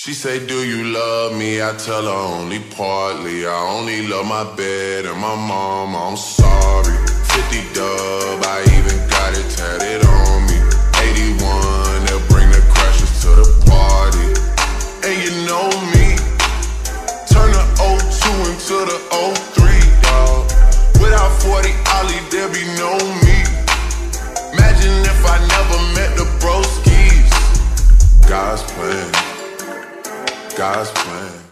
She say, do you love me? I tell her only partly. I only love my bed and my mom, I'm sorry. 50 dub, I even got it tatted on me. 81, they'll bring the crashers to the party. And you know me, turn the '02 into the '03, dawg. Without 40 Ollie, there be no me. Imagine if I never met the broskies. God's plan, God's plan.